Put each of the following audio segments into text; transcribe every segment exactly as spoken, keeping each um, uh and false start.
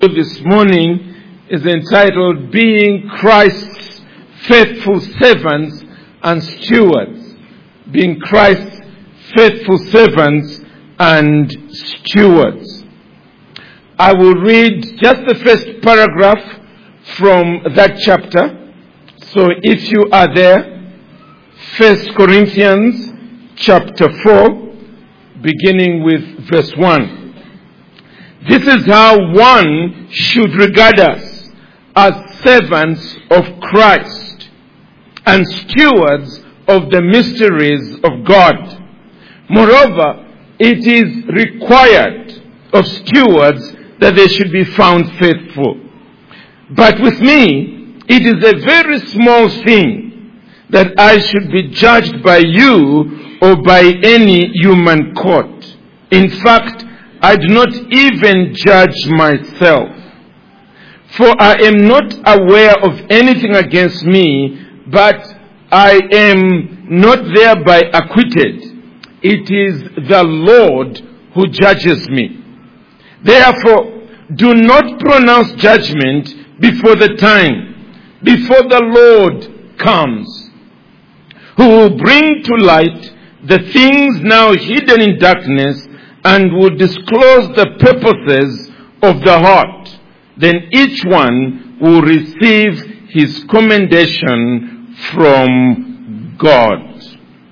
This morning is entitled Being Christ's Faithful Servants and Stewards. Being Christ's Faithful Servants and Stewards. I will read just the first paragraph from that chapter. So if you are there, First Corinthians chapter four, beginning with verse one. This is how one should regard us, as servants of Christ and stewards of the mysteries of God. Moreover, it is required of stewards that they should be found faithful. But with me, it is a very small thing that I should be judged by you or by any human court. In fact, I do not even judge myself. For I am not aware of anything against me, but I am not thereby acquitted. It is the Lord who judges me. Therefore, do not pronounce judgment before the time, before the Lord comes, who will bring to light the things now hidden in darkness, and will disclose the purposes of the heart. Then each one will receive his commendation from God.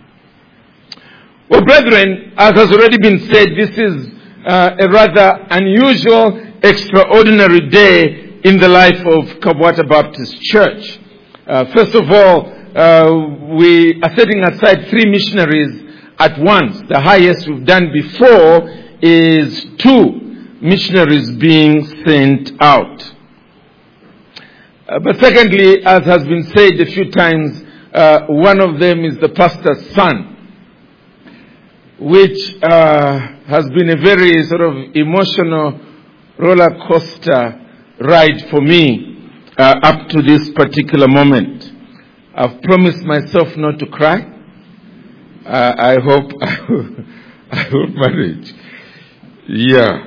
Well, brethren, as has already been said, this is uh, a rather unusual, extraordinary day in the life of Kabwata Baptist Church. Uh, first of all, uh, we are setting aside three missionaries at once. The highest we've done before is two missionaries being sent out. Uh, but secondly, as has been said a few times, uh, one of them is the pastor's son, which uh, has been a very sort of emotional roller coaster ride for me uh, up to this particular moment. I've promised myself not to cry. Uh, I hope I hope manage. Yeah.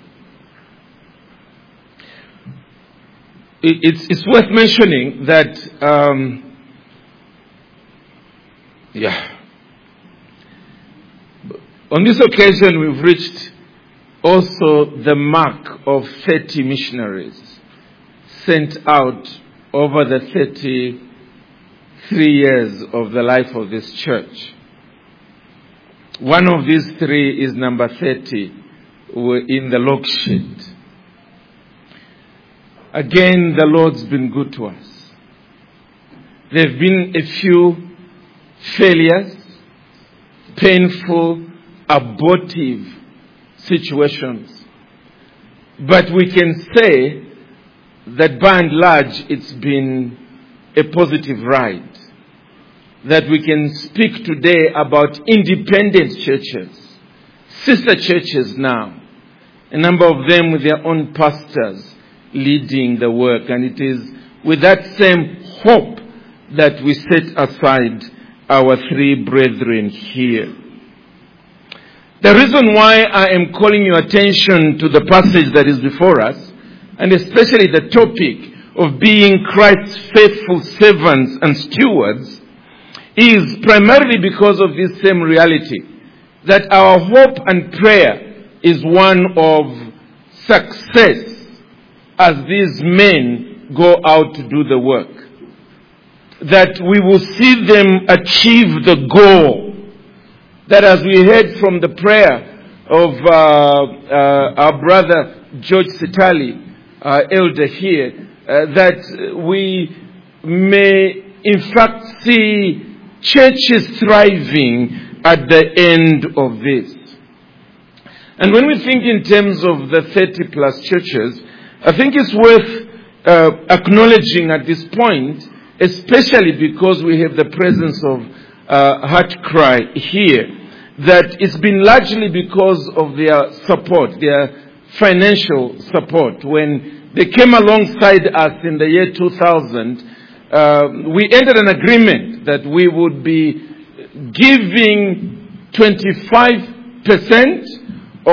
It, it's it's worth mentioning that um, yeah. On this occasion, we've reached also the mark of thirty missionaries sent out over the thirty-three years of the life of this church. One of these three is number thirty in the log sheet. Again, the Lord's been good to us. There have been a few failures, painful, abortive situations. But we can say that by and large it's been a positive ride. That we can speak today about independent churches, sister churches now, a number of them with their own pastors leading the work. And it is with that same hope that we set aside our three brethren here. The reason why I am calling your attention to the passage that is before us, and especially the topic of being Christ's faithful servants and stewards, is primarily because of this same reality, that our hope and prayer is one of success as these men go out to do the work. That we will see them achieve the goal. That as we heard from the prayer of uh, uh, our brother George Sitali, our elder here, uh, that we may in fact see churches thriving at the end of this. And when we think in terms of the thirty plus churches, I think it's worth uh, acknowledging at this point, especially because we have the presence of uh, Heart Cry here, that it's been largely because of their support, their financial support. When they came alongside us in the year two thousand, uh, we entered an agreement that we would be giving twenty-five percent of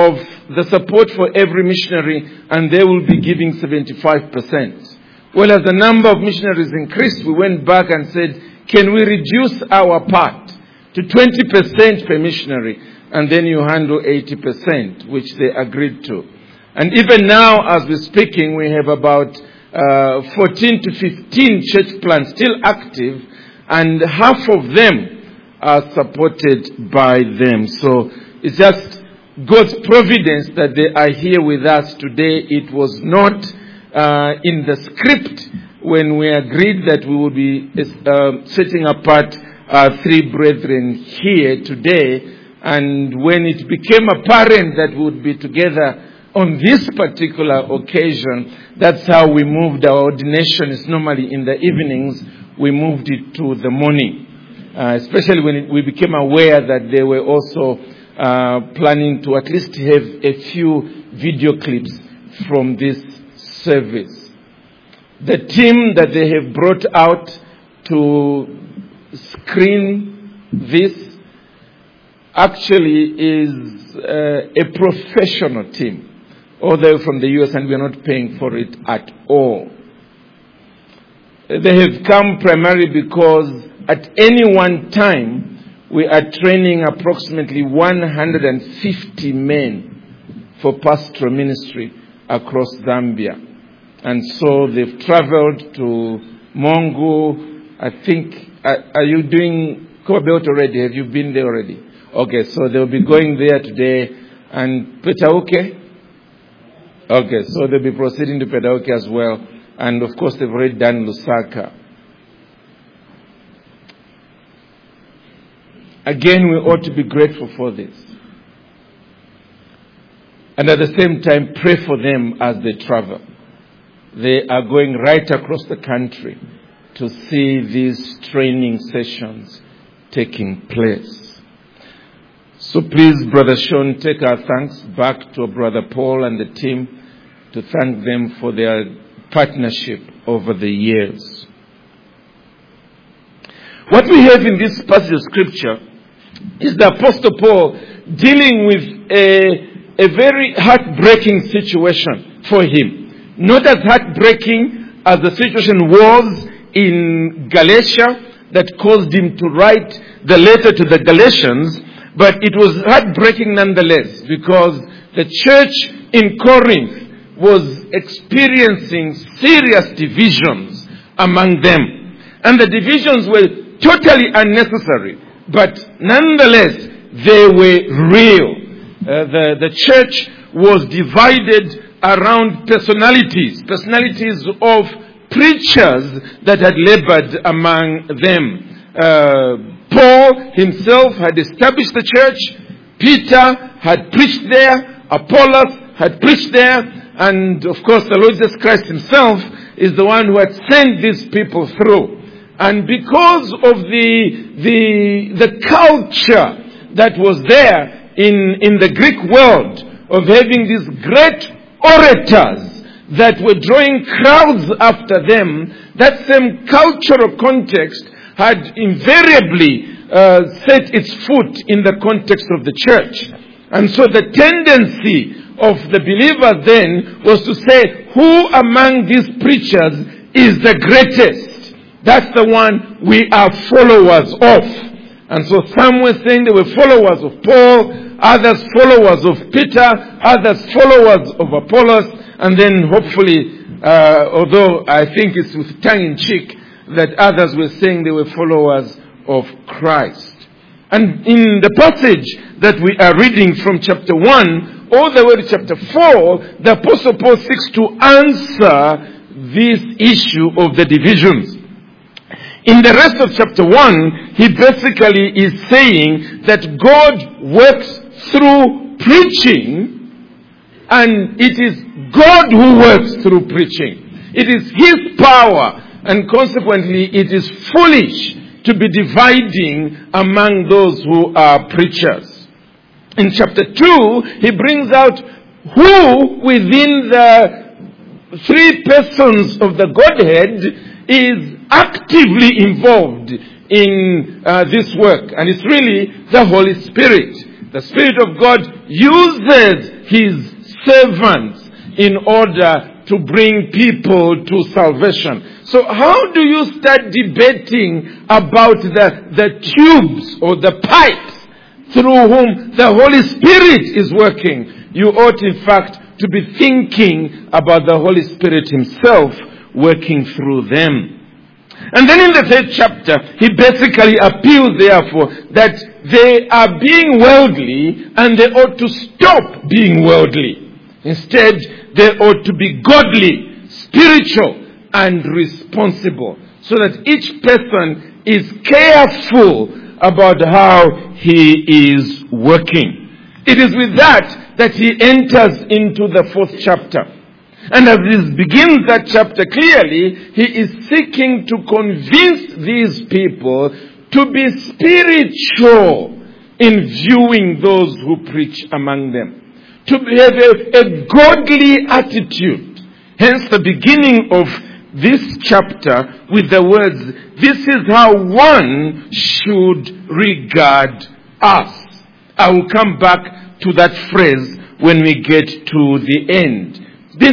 the support for every missionary, and they will be giving seventy-five percent. Well, as the number of missionaries increased, we went back and said, can we reduce our part to twenty percent per missionary, and then you handle eighty percent, which they agreed to. And even now, as we're speaking, we have about uh, fourteen to fifteen church plants still active, and half of them are supported by them. So it's just God's providence that they are here with us today. It was not uh, in the script when we agreed that we would be uh, setting apart uh, three brethren here today. And when it became apparent that we would be together on this particular occasion, that's how we moved. Our ordination is normally in the evenings. We moved it to the morning, uh, especially when it, we became aware that they were also uh, planning to at least have a few video clips from this service. The team that they have brought out to screen this actually is uh, a professional team, although from the U S, and we are not paying for it at all. They have come primarily because at any one time we are training approximately one hundred fifty men for pastoral ministry across Zambia. And so they've traveled to Mongo. I think, are, are you doing Cobalt already? Have you been there already? Okay, so they'll be going there today. And Petauke? Okay, so they'll be proceeding to Petauke as well. And of course, they've already done Lusaka. Again, we ought to be grateful for this. And at the same time, pray for them as they travel. They are going right across the country to see these training sessions taking place. So please, Brother Sean, take our thanks back to Brother Paul and the team to thank them for their partnership over the years. What we have in this passage of Scripture is the Apostle Paul dealing with a, a very heartbreaking situation for him. Not as heartbreaking as the situation was in Galatia that caused him to write the letter to the Galatians, but it was heartbreaking nonetheless because the church in Corinth was experiencing serious divisions among them. And the divisions were totally unnecessary, but nonetheless, they were real. Uh, the, the church was divided around personalities, personalities of preachers that had labored among them. Uh, Paul himself had established the church. Peter had preached there. Apollos had preached there. And of course, the Lord Jesus Christ himself is the one who had sent these people through. And because of the, the, the culture that was there in, in the Greek world of having these great orators that were drawing crowds after them, that same cultural context had invariably uh, set its foot in the context of the church. And so the tendency of the believer then was to say, who among these preachers is the greatest? That's the one we are followers of. And so some were saying they were followers of Paul, others followers of Peter, others followers of Apollos, and then hopefully, uh, although I think it's with tongue in cheek, that others were saying they were followers of Christ. And in the passage that we are reading from chapter one all the way to chapter four, the Apostle Paul seeks to answer this issue of the divisions. In the rest of chapter one, he basically is saying that God works through preaching, and it is God who works through preaching. It is His power, and consequently it is foolish to be dividing among those who are preachers. In chapter two, he brings out who within the three persons of the Godhead is actively involved in uh, this work. And it's really the Holy Spirit. The Spirit of God uses his servants in order to bring people to salvation. So how do you start debating about the, the tubes or the pipes through whom the Holy Spirit is working? You ought, in fact, to be thinking about the Holy Spirit himself working through them. And then in the third chapter, he basically appeals, therefore, that they are being worldly and they ought to stop being worldly. Instead, they ought to be godly, spiritual, and responsible, so that each person is careful about how he is working. It is with that that he enters into the fourth chapter. And as he begins that chapter, clearly, he is seeking to convince these people to be spiritual in viewing those who preach among them. To have a, a godly attitude. Hence the beginning of this chapter with the words, this is how one should regard us. I will come back to that phrase when we get to the end. This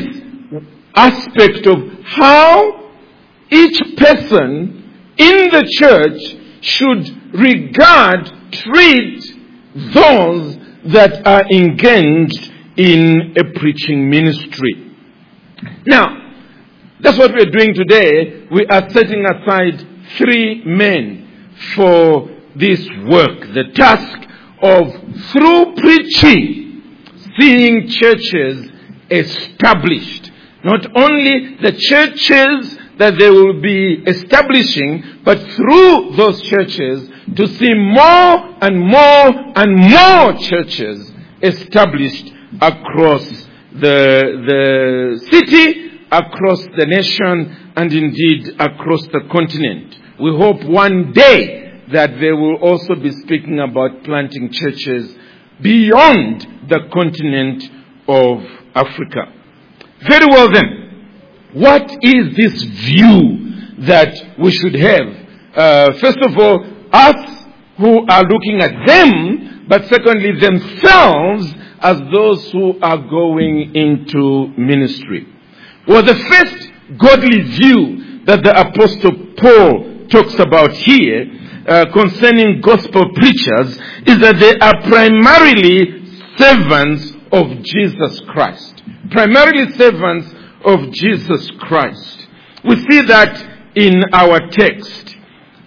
aspect of how each person in the church should regard, treat those that are engaged in a preaching ministry. Now, that's what we're doing today. We are setting aside three men for this work. The task of, through preaching, seeing churches established. Not only the churches that they will be establishing, but through those churches to see more and more and more churches established across the, the city, across the nation, and indeed across the continent. We hope one day that they will also be speaking about planting churches beyond the continent of Africa. Very well then, what is this view that we should have? Uh, first of all, us who are looking at them, but secondly themselves as those who are going into ministry. Well, the first godly view that the Apostle Paul talks about here uh, concerning gospel preachers is that they are primarily servants of Jesus Christ. Primarily servants of Jesus Christ. We see that in our text.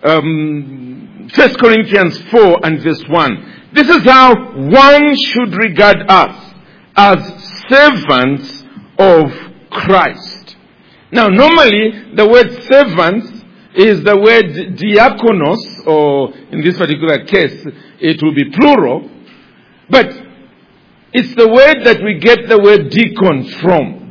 Um, First Corinthians four and verse one. This is how one should regard us, as servants of Christ. Now, normally, the word servants is the word diakonos, or in this particular case, it will be plural. But it's the word that we get the word deacon from.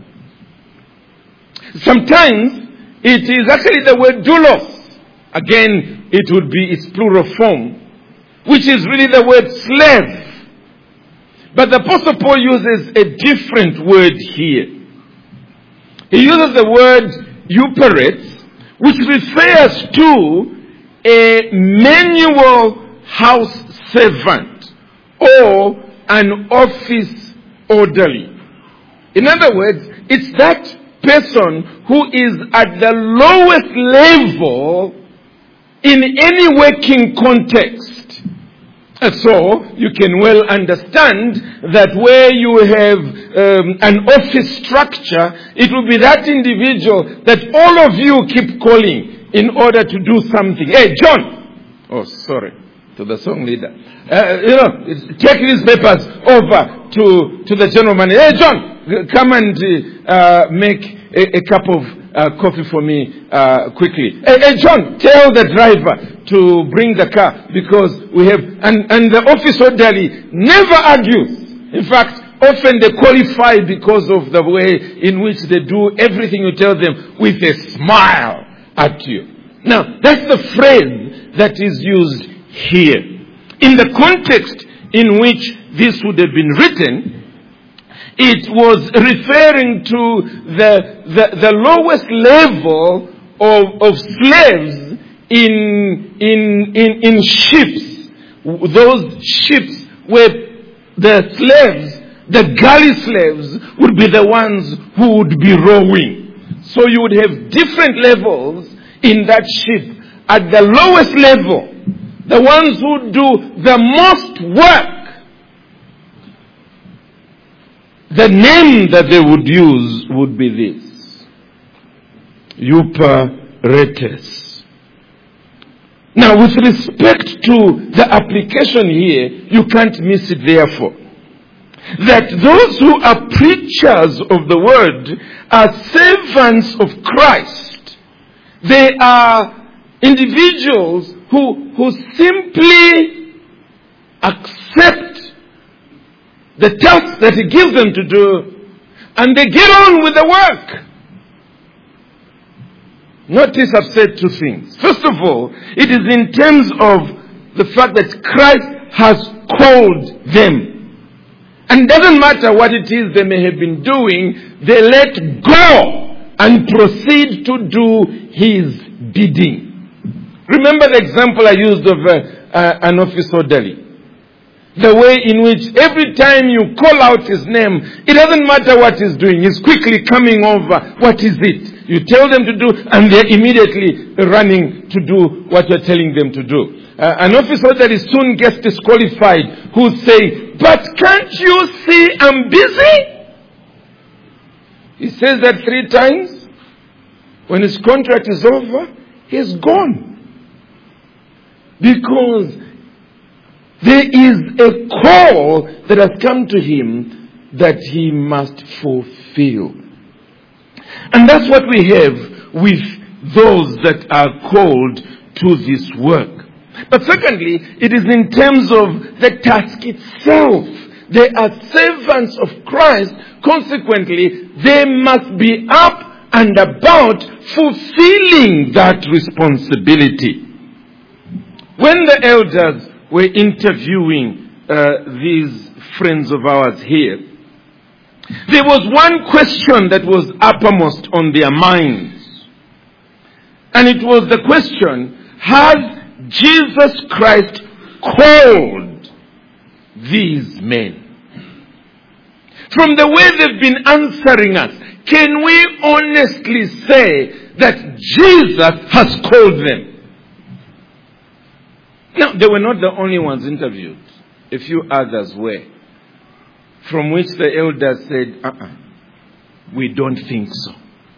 Sometimes it is actually the word doulos. Again, it would be its plural form, which is really the word slave. But the Apostle Paul uses a different word here. He uses the word euperetes, which refers to a manual house servant or an office orderly. In other words, it's that person who is at the lowest level in any working context. And so, you can well understand that where you have um, an office structure, it will be that individual that all of you keep calling in order to do something. Hey, John! Oh, sorry. To the song leader. Uh, you know, take these papers over to, to the general manager. Hey, John, come and uh, make a, a cup of uh, coffee for me uh, quickly. Hey, hey, John, tell the driver to bring the car because we have... And, and the office orderly never argues. In fact, often they qualify because of the way in which they do everything you tell them with a smile at you. Now, that's the phrase that is used here. In the context in which this would have been written, it was referring to the, the, the lowest level of, of slaves in, in, in, in ships. Those ships where the slaves the galley slaves would be the ones who would be rowing. So you would have different levels in that ship. At the lowest level, the ones who do the most work, the name that they would use would be this: Euparetes. Now, with respect to the application here, you can't miss it therefore. That those who are preachers of the word are servants of Christ. They are individuals who, who simply accept the task that he gives them to do, and they get on with the work. Notice I've said two things. First of all, it is in terms of the fact that Christ has called them. And it doesn't matter what it is they may have been doing, they let go and proceed to do his bidding. Remember the example I used of uh, uh, an office orderly. The way in which every time you call out his name, it doesn't matter what he's doing. He's quickly coming over. What is it? You tell them to do, and they're immediately running to do what you're telling them to do. Uh, an officer that is soon gets disqualified who say, "But can't you see I'm busy?" He says that three times. When his contract is over, he's gone. Because there is a call that has come to him that he must fulfill. And that's what we have with those that are called to this work. But secondly, it is in terms of the task itself. They are servants of Christ. Consequently, they must be up and about fulfilling that responsibility. When the elders were interviewing uh, these friends of ours here, there was one question that was uppermost on their minds. And it was the question, has Jesus Christ called these men? From the way they've been answering us, can we honestly say that Jesus has called them? Now, they were not the only ones interviewed. A few others were. From which the elders said, uh-uh, we don't think so.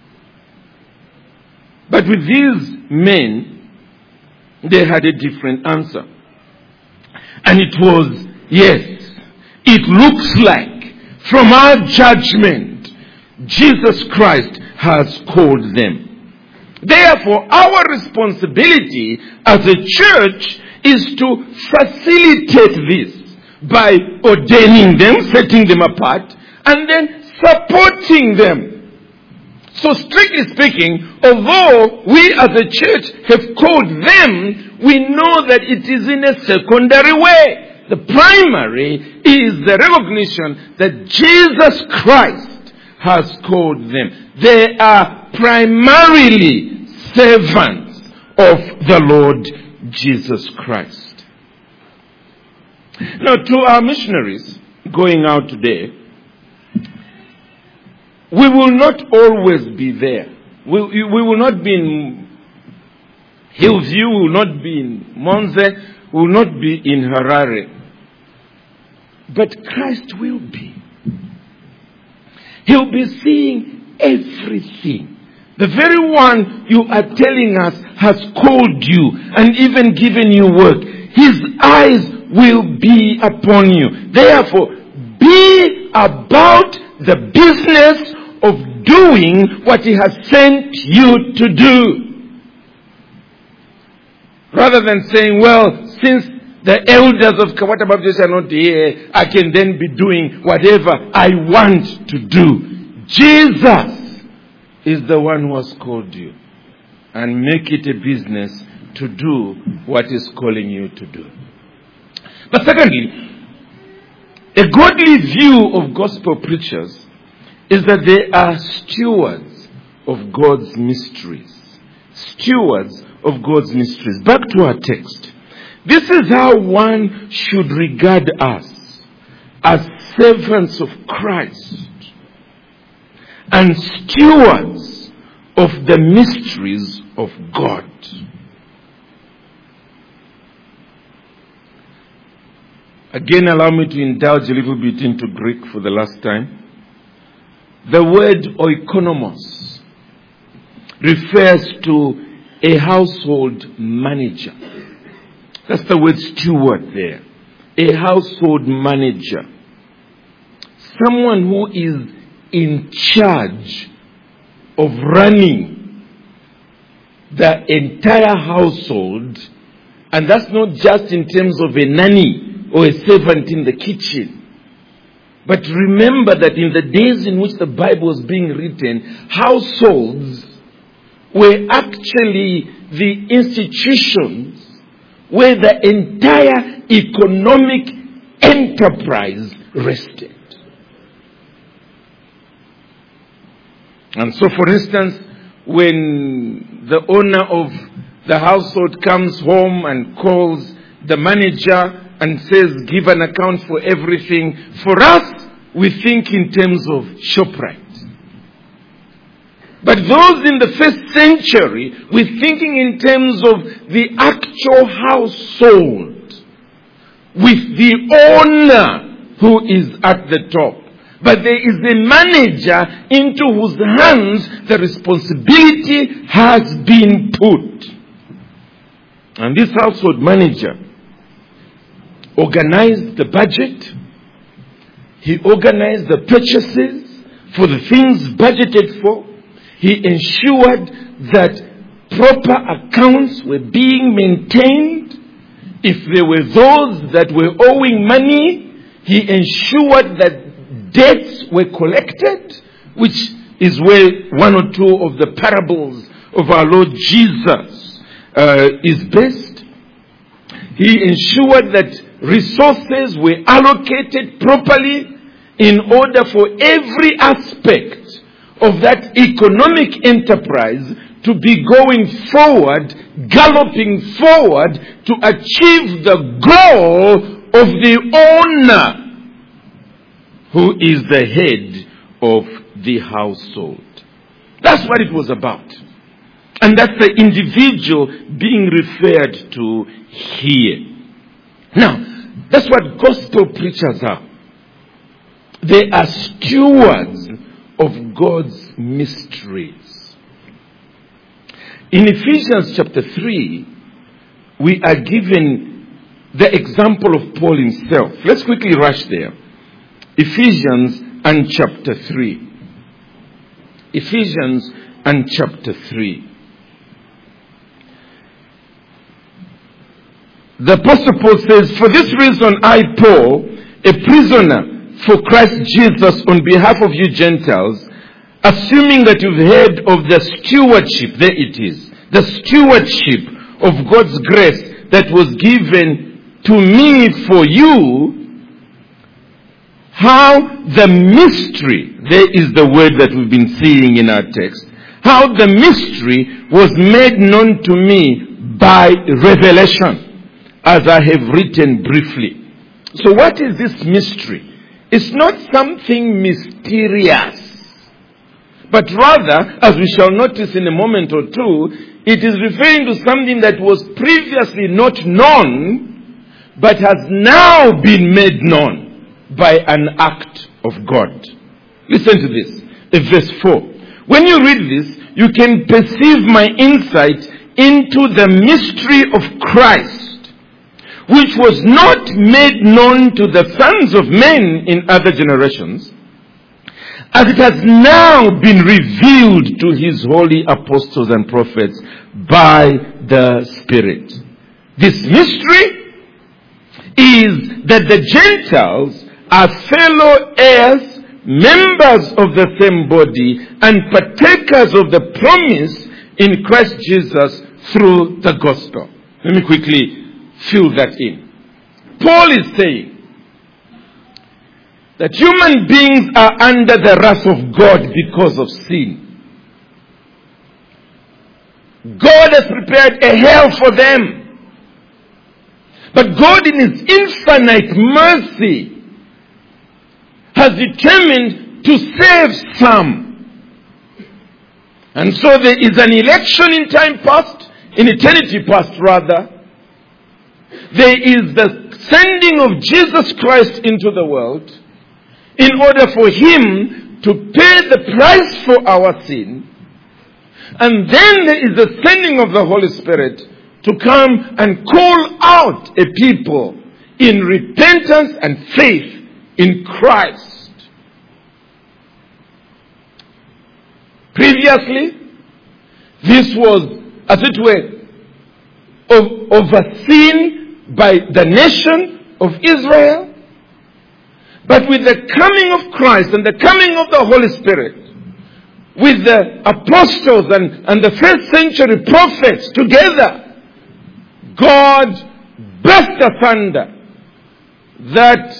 But with these men, they had a different answer. And it was, yes, it looks like, from our judgment, Jesus Christ has called them. Therefore, our responsibility as a church is to facilitate this by ordaining them, setting them apart, and then supporting them. So strictly speaking, although we as a church have called them, we know that it is in a secondary way. The primary is the recognition that Jesus Christ has called them. They are primarily servants of the Lord Jesus Christ. Now, to our missionaries going out today, we will not always be there. We, we will not be in Hillview, we will not be in Monze, we will not be in Harare. But Christ will be. He'll be seeing everything. The very one you are telling us has called you and even given you work. His eyes will be upon you. Therefore, be about the business of doing what he has sent you to do. Rather than saying, well, since the elders of Kawata Baptist are not here, I can then be doing whatever I want to do. Jesus is the one who has called you. And make it a business to do what he's calling you to do. But secondly, a godly view of gospel preachers is that they are stewards of God's mysteries. Stewards of God's mysteries. Back to our text. This is how one should regard us. as servants of Christ and stewards of the mysteries of God. Again, allow me to indulge a little bit into Greek for the last time. The word oikonomos refers to a household manager. That's the word steward there. A household manager. Someone who is in charge of running the entire household. And that's not just in terms of a nanny or a servant in the kitchen. But remember that in the days in which the Bible was being written, households were actually the institutions where the entire economic enterprise rested. And so, for instance, when the owner of the household comes home and calls the manager and says, give an account for everything, for us, we think in terms of ShopRite. But those in the first century were thinking in terms of the actual household with the owner who is at the top. But there is a manager into whose hands the responsibility has been put. And this household manager organized the budget. He organized the purchases for the things budgeted for. He ensured that proper accounts were being maintained. If there were those that were owing money, he ensured that debts were collected, which is where one or two of the parables of our Lord Jesus uh, is based. He ensured that resources were allocated properly in order for every aspect of that economic enterprise to be going forward, galloping forward to achieve the goal of the owner who is the head of the household. That's what it was about. And that's the individual being referred to here. Now, that's what gospel preachers are. They are stewards of God's mysteries. In Ephesians chapter three, we are given the example of Paul himself. Let's quickly rush there. Ephesians and chapter three. Ephesians and chapter three. The Apostle Paul says, for this reason I, Paul, a prisoner for Christ Jesus on behalf of you Gentiles, assuming that you've heard of the stewardship, there it is, the stewardship of God's grace that was given to me for you, how the mystery, there is the word that we've been seeing in our text, how the mystery was made known to me by revelation, as I have written briefly. So what is this mystery? It's not something mysterious, but rather, as we shall notice in a moment or two, it is referring to something that was previously not known, but has now been made known by an act of God. Listen to this, in verse four. When you read this, you can perceive my insight into the mystery of Christ, which was not made known to the sons of men in other generations, as it has now been revealed to his holy apostles and prophets by the Spirit. This mystery is that the Gentiles are fellow heirs, members of the same body, and partakers of the promise in Christ Jesus through the gospel. Let me quickly fill that in. Paul is saying that human beings are under the wrath of God because of sin. God has prepared a hell for them. But God in his infinite mercy has determined to save some. And so there is an election in time past, in eternity past rather. There is the sending of Jesus Christ into the world in order for him to pay the price for our sin. And then there is the sending of the Holy Spirit to come and call out a people in repentance and faith in Christ. Previously, this was, as it were, overseen by the nation of Israel. But with the coming of Christ and the coming of the Holy Spirit, with the apostles and, and the first century prophets together, God burst asunder that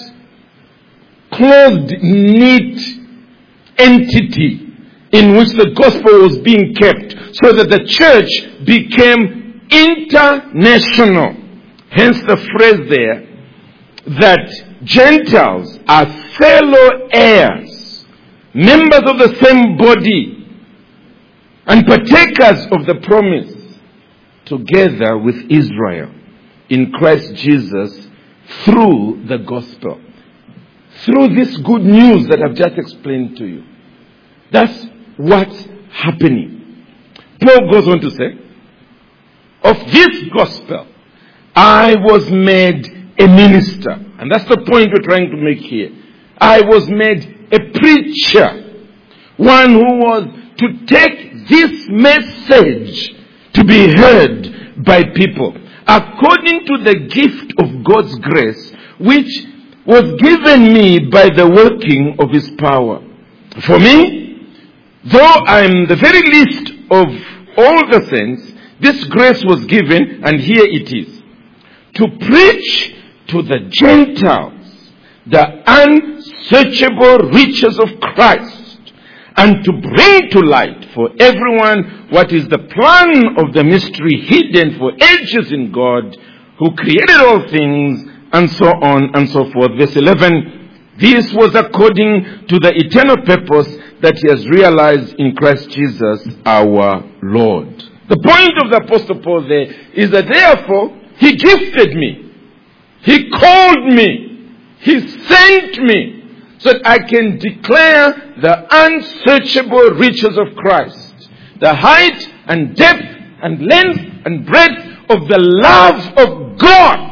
closed, neat entity in which the gospel was being kept, so that the church became international. Hence the phrase there that Gentiles are fellow heirs, members of the same body, and partakers of the promise, together with Israel in Christ Jesus through the gospel. Through this good news that I've just explained to you. That's what's happening. Paul goes on to say, of this gospel, I was made a minister. And that's the point we're trying to make here. I was made a preacher. One who was to take this message to be heard by people, according to the gift of God's grace, which was given me by the working of his power. For me, though I'm the very least of all the saints, this grace was given, and here it is, to preach to the Gentiles the unsearchable riches of Christ, and to bring to light for everyone what is the plan of the mystery hidden for ages in God, who created all things, and so on and so forth. Verse eleven, this was according to the eternal purpose that he has realized in Christ Jesus our Lord. The point of the Apostle Paul there is that therefore he gifted me. He called me. He sent me so that I can declare the unsearchable riches of Christ. The height and depth and length and breadth of the love of God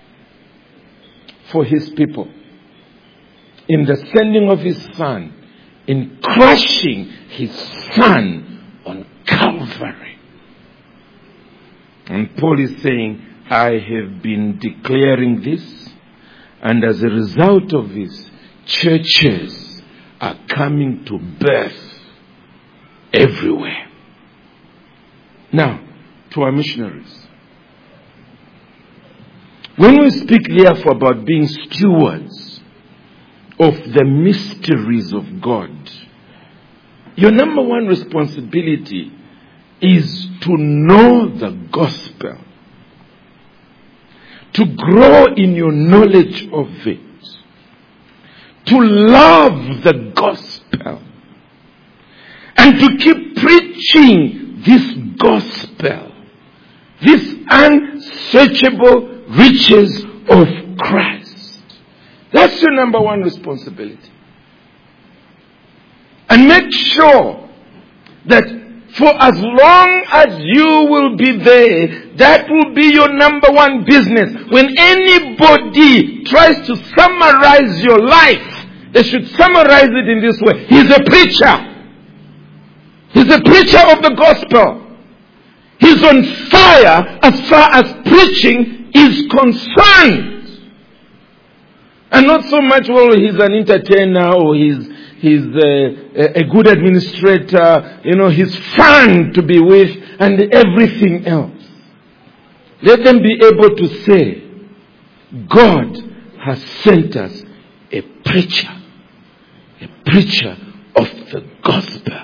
for his people. In the sending of his Son. In crushing his Son on Calvary. And Paul is saying, I have been declaring this, and as a result of this, churches are coming to birth everywhere. Now, to our missionaries. When we speak therefore about being stewards of the mysteries of God, your number one responsibility is to know the gospel. To grow in your knowledge of it. To love the gospel. And to keep preaching this gospel. This unsearchable riches of Christ. That's your number one responsibility. And make sure that for as long as you will be there, that will be your number one business. When anybody tries to summarize your life, they should summarize it in this way. He's a preacher. He's a preacher of the gospel. He's on fire as far as preaching is concerned. And not so much, well, he's an entertainer or he's He's a, a good administrator, you know, he's fun to be with, and everything else. Let them be able to say, God has sent us a preacher, a preacher of the gospel.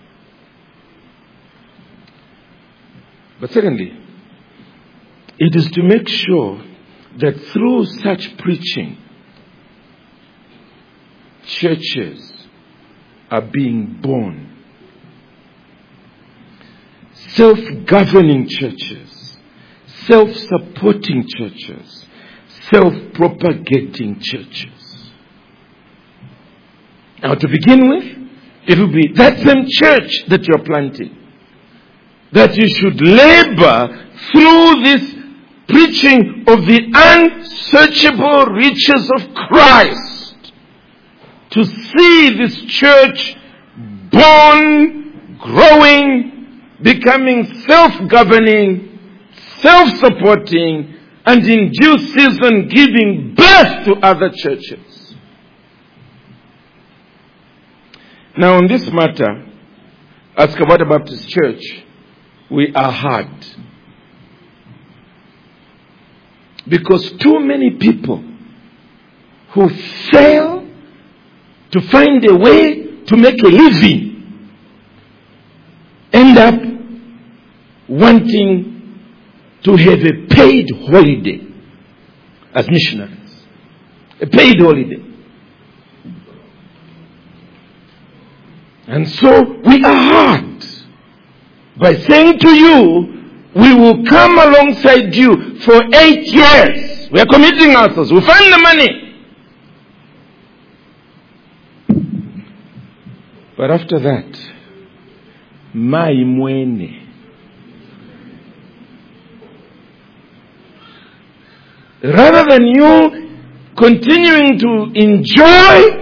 But secondly, it is to make sure that through such preaching, churches are being born. Self-governing churches, self-supporting churches, self-propagating churches. Now, to begin with, it will be that same church that you're planting, that you should labor through this preaching of the unsearchable riches of Christ to see this church born, growing, becoming self-governing, self-supporting, and in due season giving birth to other churches. Now, on this matter, as Kabata Baptist Church, we are hard. Because too many people who fail to find a way to make a living end up wanting to have a paid holiday as missionaries. A paid holiday. And so we are hard by saying to you, we will come alongside you for eight years. We are committing ourselves. We'll find the money. But after that, mai mwene. Rather than you continuing to enjoy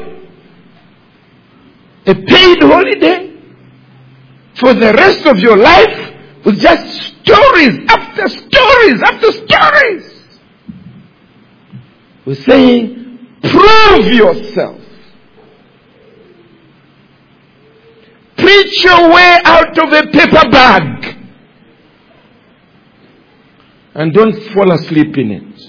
a paid holiday for the rest of your life with just stories after stories after stories. We're saying, prove yourself. Preach your way out of a paper bag. And don't fall asleep in it.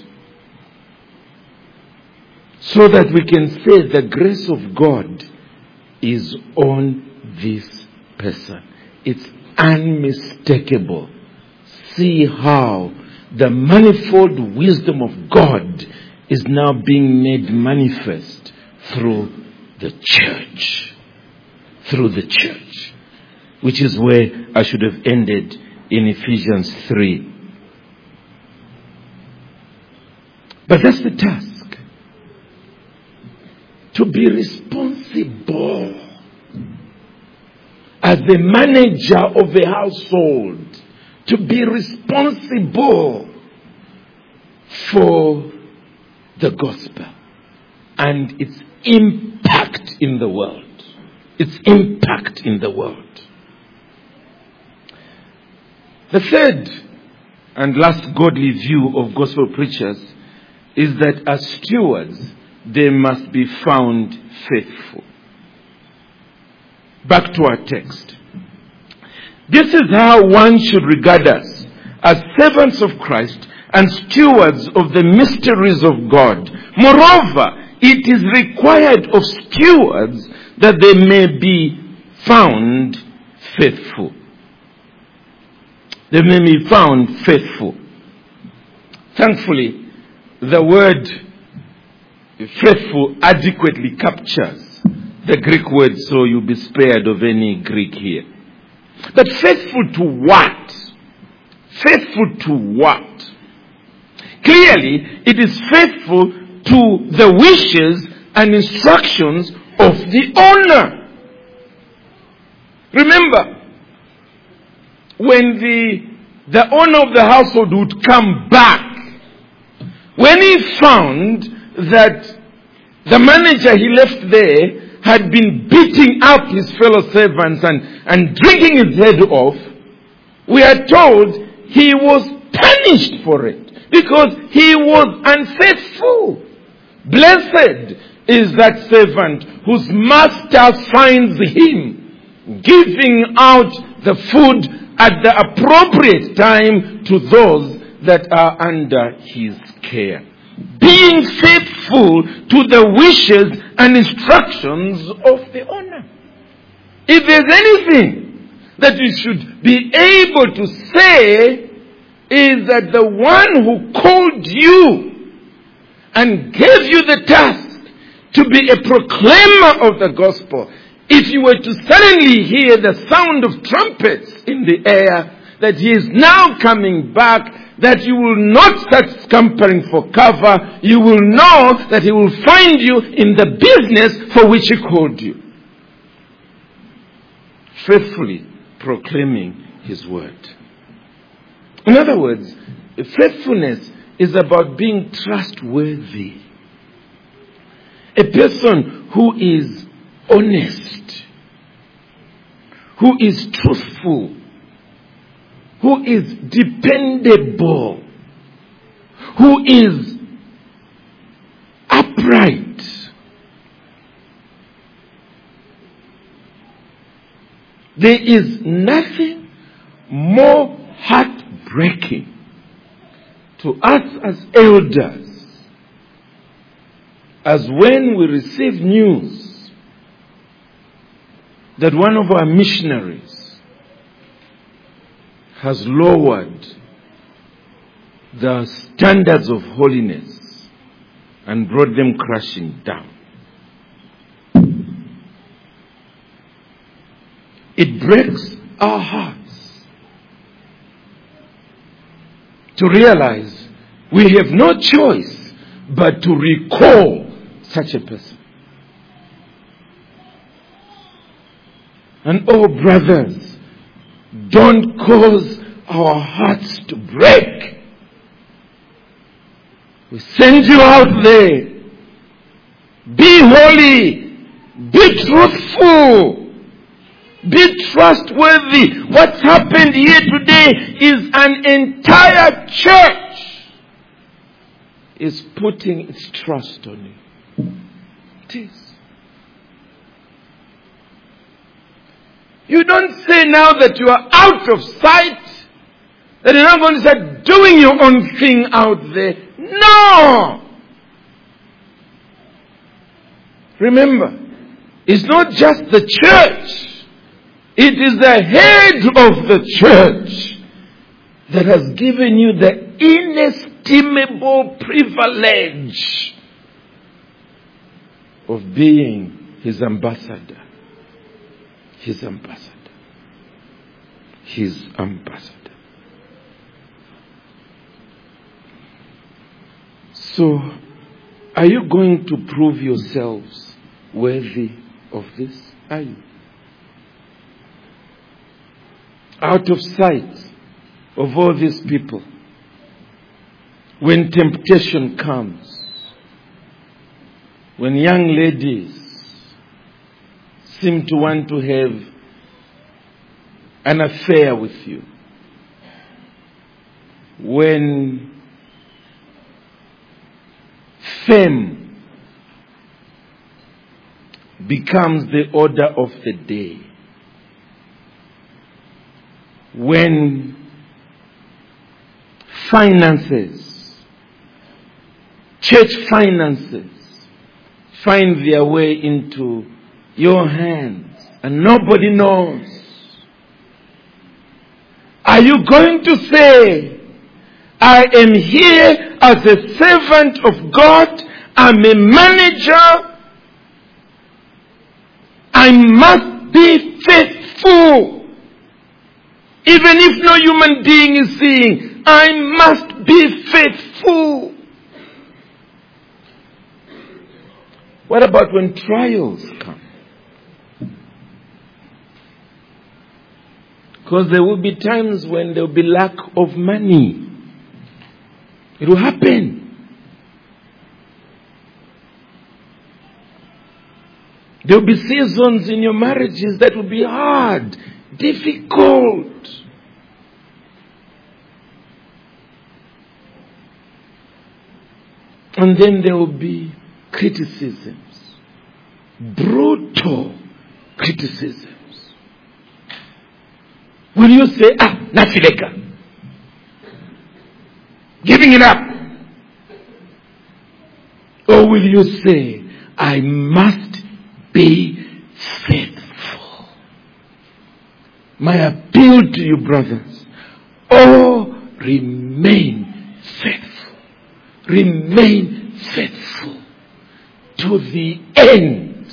So that we can say the grace of God is on this person. It's unmistakable. See how the manifold wisdom of God is now being made manifest through the church. Through the church. Which is where I should have ended in Ephesians three. But that's the task. To be responsible as the manager of a household. To be responsible for the gospel and its impact in the world. Its impact in the world. The third and last godly view of gospel preachers is that as stewards, they must be found faithful. Back to our text. This is how one should regard us, as servants of Christ and stewards of the mysteries of God. Moreover, it is required of stewards that they may be found faithful. They may be found faithful. Thankfully, the word faithful adequately captures the Greek word, so you'll be spared of any Greek here. But faithful to what? Faithful to what? Clearly, it is faithful to the wishes and instructions of the owner. Remember, when the, the owner of the household would come back, when he found that the manager he left there had been beating up his fellow servants and, and drinking his head off, we are told he was punished for it because he was unfaithful. Blessed is that servant whose master finds him giving out the food at the appropriate time to those that are under his care. Being faithful to the wishes and instructions of the owner. If there's anything that we should be able to say, is that the one who called you and gave you the task to be a proclaimer of the gospel, if you were to suddenly hear the sound of trumpets in the air, that he is now coming back, that you will not start scampering for cover. You will know that he will find you in the business for which he called you. Faithfully proclaiming his word. In other words, faithfulness is about being trustworthy. A person who is honest, who is truthful, who is dependable, who is upright. There is nothing more heartbreaking to us as elders as when we receive news that one of our missionaries has lowered the standards of holiness and brought them crashing down. It breaks our hearts to realize we have no choice but to recall such a person. And oh brothers, don't cause our hearts to break. We send you out there. Be holy. Be truthful. Be trustworthy. What's happened here today is an entire church is putting its trust on you. It is. You don't say now that you are out of sight, that you're not going to start doing your own thing out there. No! Remember, it's not just the church. It is the head of the church that has given you the inestimable privilege of being his ambassador. His ambassador. His ambassador. So, are you going to prove yourselves worthy of this? Are you? Out of sight of all these people, when temptation comes, when young ladies seem to want to have an affair with you, when fame becomes the order of the day, when finances, church finances, find their way into your hands and nobody knows, are you going to say, I am here as a servant of God, I'm a manager, I must be faithful? Even if no human being is seeing, I must be faithful. What about when trials come? Because there will be times when there will be lack of money. It will happen. There will be seasons in your marriages that will be hard, difficult. And then there will be criticisms, brutal criticisms. Will you say, ah, nafileka, giving it up? Or will you say, I must be faithful? My appeal to you, brothers, oh, remain faithful. Remain faithful. to the end.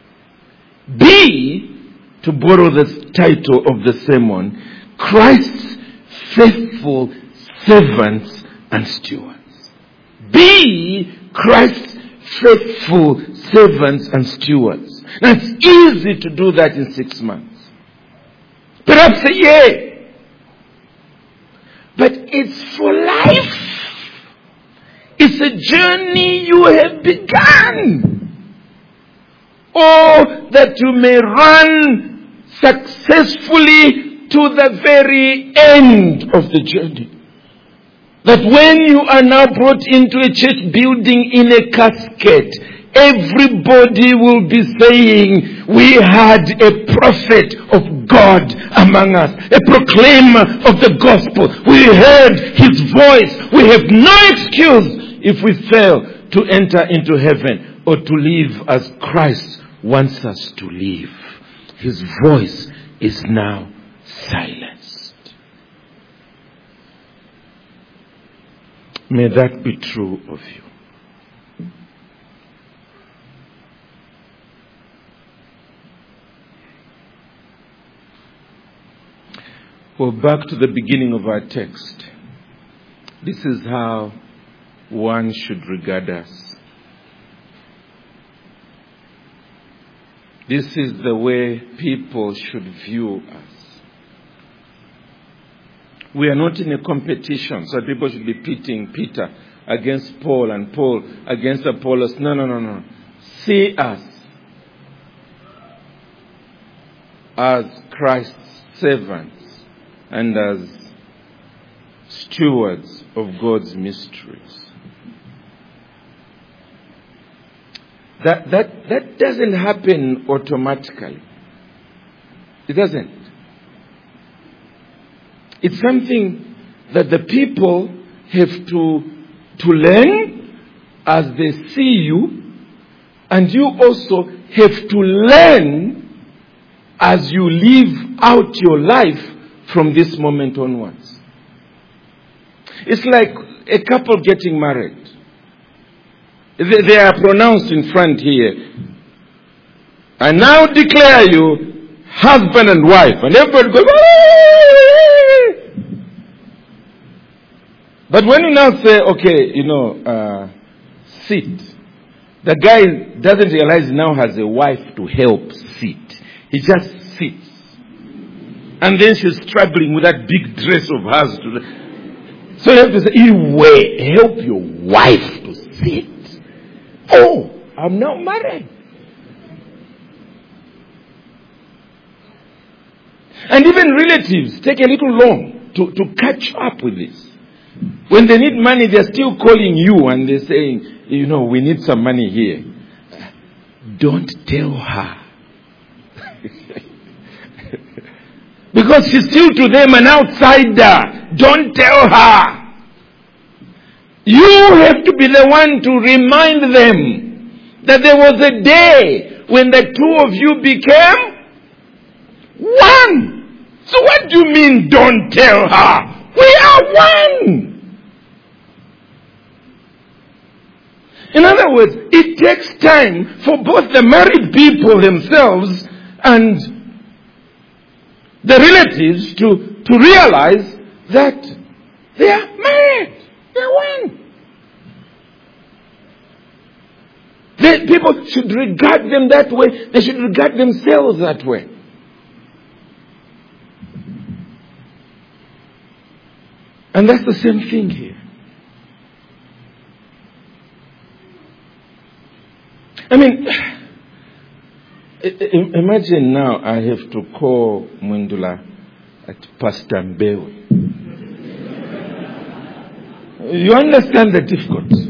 Be, to borrow the title of the sermon, Christ's faithful servants and stewards. Be Christ's faithful servants and stewards. Now it's easy to do that in six months. Perhaps a year. But it's for life. It's a journey you have begun. Oh, that you may run successfully to the very end of the journey. That when you are now brought into a church building in a casket, everybody will be saying, we had a prophet of God among us, a proclaimer of the gospel. We heard his voice. We have no excuse if we fail to enter into heaven or to live as Christ wants us to live. His voice is now silenced. May that be true of you. Well, back to the beginning of our text. This is how one should regard us. This is the way people should view us. We are not in a competition, so people should be pitting Peter against Paul and Paul against Apollos. No, no, no, no. See us as Christ's servants and as stewards of God's mysteries. That, that, that doesn't happen automatically. It doesn't. It's something that the people have to, to learn as they see you, and you also have to learn as you live out your life from this moment onwards. It's like a couple getting married. They, they are pronounced in front here. I now declare you husband and wife. And everybody goes, Wee! But when you now say, okay, you know, uh, sit. The guy doesn't realize he now has a wife to help sit. He just sits. And then she's struggling with that big dress of hers. To, so you have to say, Iwe, help your wife to sit. Oh, I'm now married. And even relatives take a little long to, to catch up with this. When they need money, they're still calling you and they're saying, you know, we need some money here. Don't tell her. Because she's still to them an outsider. Don't tell her. You have to be the one to remind them that there was a day when the two of you became one. So what do you mean, don't tell her? We are one. In other words, it takes time for both the married people themselves and the relatives to, to realize that they are married. They're one. They, people should regard them that way. They should regard themselves that way. And that's the same thing here. I mean, imagine now I have to call Mwendula at Pastor Mbewe. You understand the difficulty.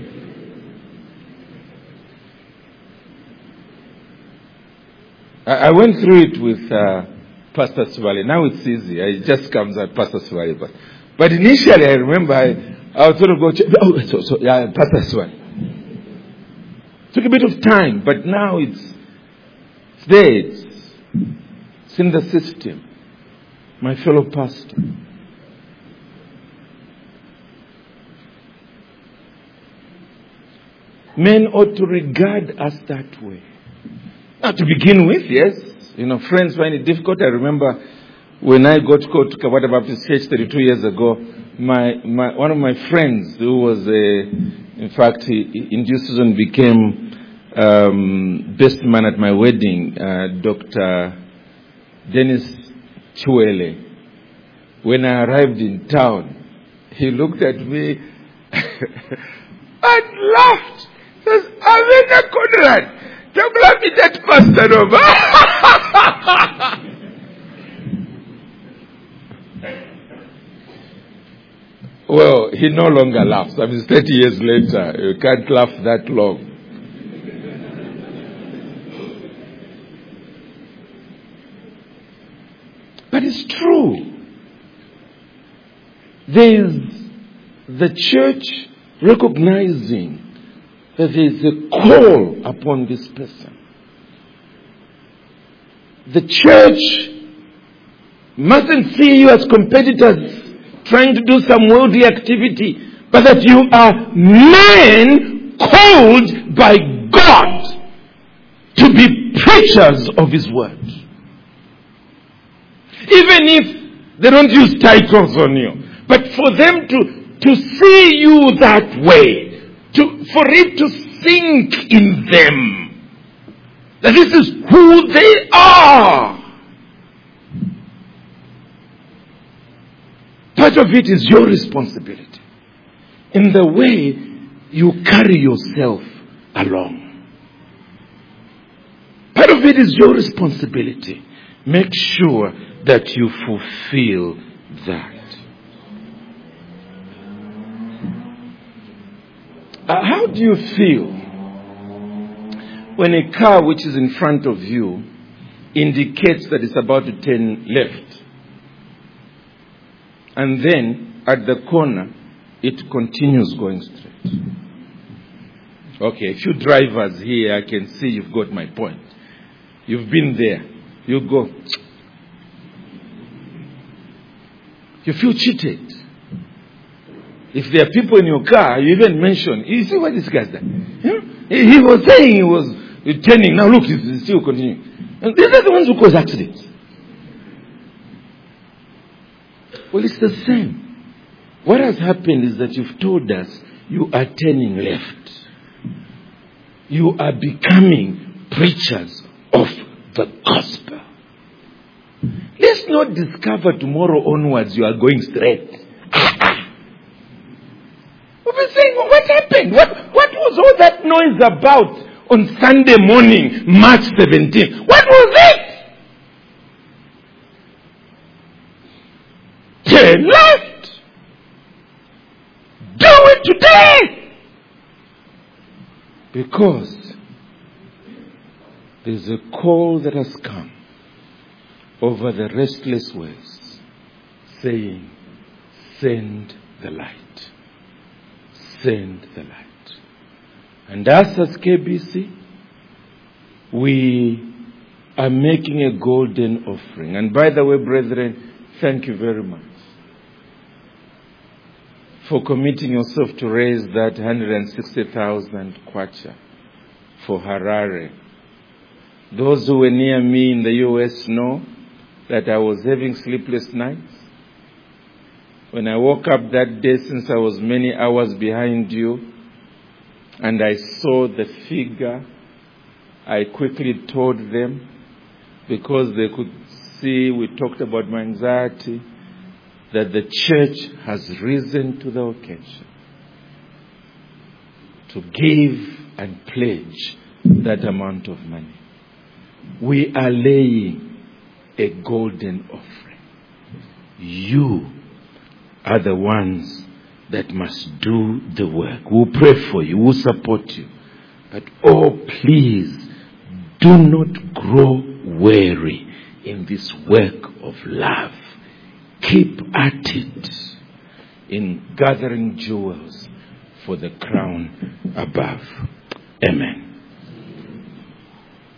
I, I went through it with uh, Pastor Swale. Now it's easy. It just comes at Pastor Swale. But, but initially, I remember I, I was sort of go. Ch- oh, so, so yeah, Pastor Swale. Took a bit of time, but now it's, it's there. It's, it's in the system. My fellow pastor. men ought to regard us that way. Now, to begin with, yes, you know, friends find it difficult. I remember when I got called to Kabata Baptist Church thirty-two years ago, my, my one of my friends who was, a, in fact, he, in due season became um, best man at my wedding, uh, Doctor Dennis Chuele. When I arrived in town, he looked at me and laughed. He says, Avena Conrad, don't let me that pastor over. Well, he no longer laughs. I mean, thirty years later, you can't laugh that long. But it's true. There is the church recognizing that there is a call upon this person. The church mustn't see you as competitors trying to do some worldly activity, but that you are men called by God to be preachers of His word. Even if they don't use titles on you, but for them to, to see you that way, to, for it to sink in them, that this is who they are. Part of it is your responsibility in the way you carry yourself along. Part of it is your responsibility. Make sure that you fulfill that. Uh, how do you feel when a car which is in front of you indicates that it's about to turn left, and then at the corner it continues going straight? Okay, a few drivers here, I can see you've got my point. You've been there. You go. You feel cheated. If there are people in your car, you even mention, you see what this guy's done? You know? He was saying he was turning. Now look, he's still continuing. And these are the ones who cause accidents. Well, it's the same. What has happened is that you've told us you are turning left. You are becoming preachers of the gospel. Let's not discover tomorrow onwards you are going straight. We've been saying, well, what happened? What, what was all that noise about on Sunday morning, March seventeenth? What was it? Turn left. Do it today. Because there's a call that has come over the restless ways, saying, send the light. Send the light. And us as K B C, we are making a golden offering. And by the way, brethren, thank you very much for committing yourself to raise that one hundred sixty thousand kwacha for Harare. Those who were near me in the U S know that I was having sleepless nights. When I woke up that day, since I was many hours behind you, and I saw the figure, I quickly told them, because they could see, we talked about my anxiety, that the church has risen to the occasion to give and pledge that amount of money. We are laying a golden offering. You are the ones that must do the work. We'll pray for you. We'll support you. But oh, please, do not grow weary in this work of love. Keep at it in gathering jewels for the crown above. Amen.